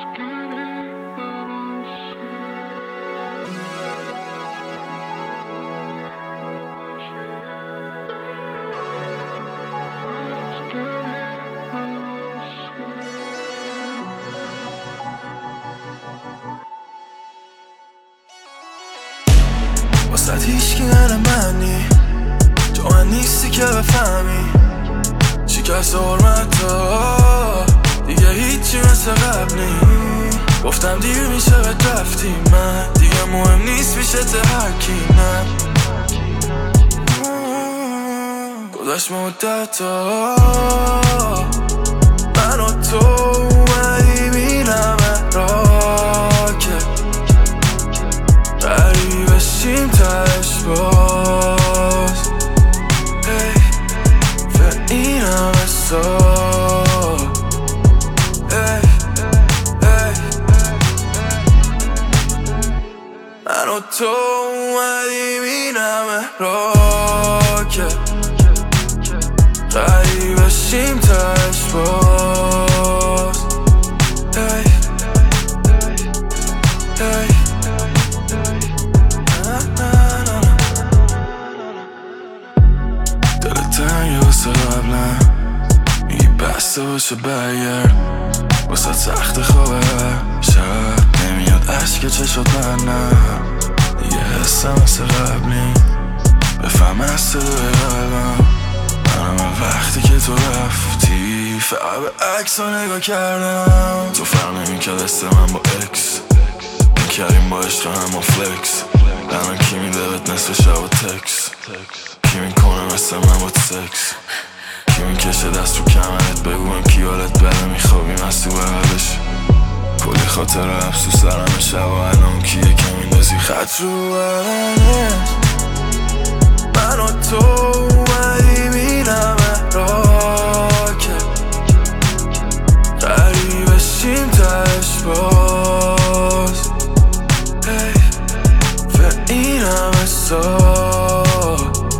واسه هیچکی غیر منی، تو من نیستی که بفهمی شکست حرمتا دیگه هیچی مثل قبل نی. گفتم دیر میشه بهت رفتی، من دیگه مهم نیست میشه ته هرکی. من گذشت مدتا من و تو اومدی بینمه را که غریبه شیم تش باز و اینم احساس من و تو اومدی بینمه را که غریبه شیم تش باز دلت تنگه واسه قبلم، میگی بسته باشه برگرد، واسه سخت خوابه شب نمیاد عشق چشات منم دیگه حسم مثل قبلی، بفهم از صدای قلبم منم وقتی که تو رفتی فقط به عکس ها نگاه کردم. تو فرق نمیکرد است من با اکس میکردیم با عشق هم با فلکس، الان کی میده بهت نصف شب و تکس، کی میکنه مثل من با سکس، کی میکشه دست رو کمرت بگویم کی حالت بده میخوابیم از تو بغلش، کلی خاطر افسوس سرم شب و الان کیه که میندازی خط رو بدنش. من و تو اومدی بینمه را که غریبه شیم تش باز و اینم احساس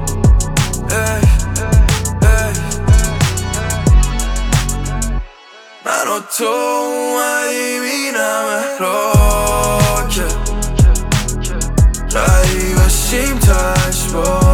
من و تو اومدی بینمه را که غریبه شیم تش باز